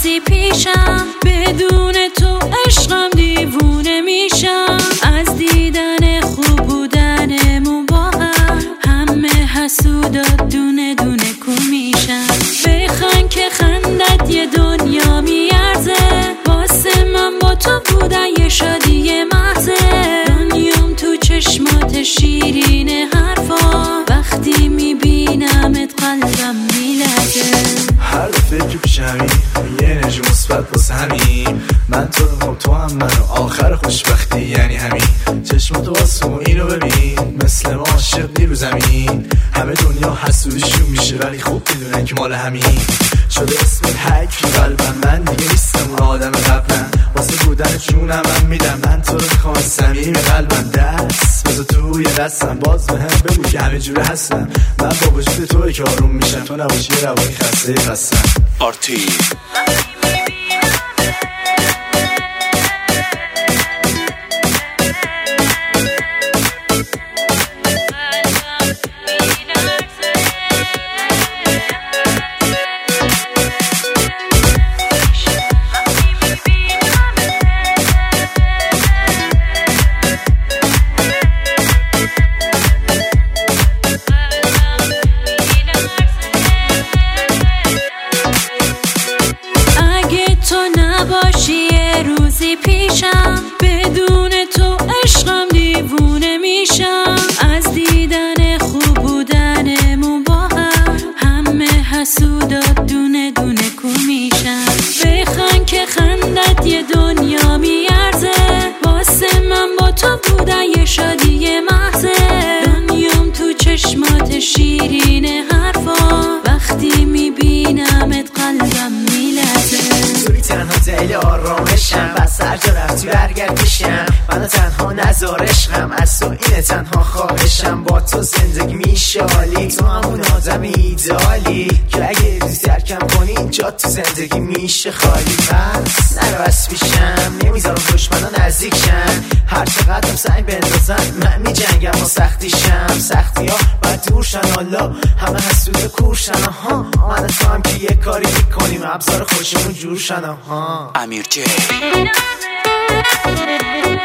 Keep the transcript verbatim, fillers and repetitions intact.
روزی پیشم، بدون تو عشقم دیوونه میشم. از دیدن خوب بودنمون با هم، همه حسودا دونه دونه کو میشن. بخند که خندت یه دنیا میارزه، واسه من با تو بودن یه شادی محضه. دنیام تو چشمات شیرین حرفا، وقتی میبینمت قلبم میلرزه. هر دفعه که پیشمی یه انرژی مثبت واسه همین. من تو رو میخوام، تو هم منو، آخر خوشبختی یعنی همین. چشماتو واسه اینو ببین، مثل ما عاشق نیرو زمین. همه دنیا حسودیشون میشه ولی خوب میدونن که مال همین. شده اسم حکی قلبم، من دیگه نیستم اون آدم قبلم. واسه بودن جونم من میدم، من تو رو میخوام از صمیم قلبم. دست بذار توی دستم، باز به هم بگو که همه جوره هستم. من با وجود توی که آروم میشم، تو نباشی روانی خسته هستم. آرتی باشی یه روزی پیشم، بدون تو عشقم دیوونه میشم. از دیدن خوب بودنمون با هم، همه حسودا دونه دونه کو میشن. بخند که خندت یه دنیا میارزه، واسه من با تو بودن یه شادی محضه. دنیام تو چشمات شیرین حرفا، وقتی میبینمت قلبم میلرزه. تنها دل آرامشم، بس هر جا رفتی برگردشم. منو تنها نذار عشقم، از تو اینه تنها خواهشم. با تو زندگی میشه عالی، تو همون آدم ایدالی که اگه روزی ترکم کنی اینجا تو زندگی میشه خالی. پس نرو از پیشم، نمیذارم دشمنا نزدیک شن. هر چقدرم سعی بندازن من میجنگم و سختیشم. سختی ها باید دور شن، حالا همه حسود کورشن. آها من تو هم که یه کاری میکنیم، ابزار خوشمون جور شن. آها امیر جی